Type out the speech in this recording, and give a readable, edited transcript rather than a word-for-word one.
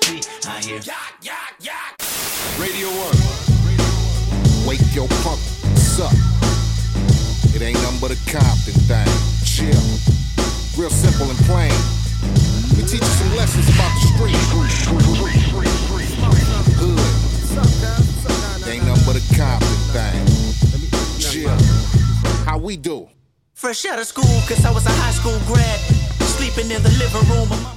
street, I hear Radio 1. Wake your punk up. It ain't nothing but a Compton thing. Chill. Real simple and plain. We teach you some lessons about the street. Hood. It ain't nothing but a Compton thing. Chill. How we do? Fresh out of school, cause I was a high school grad. Sleeping in the living room.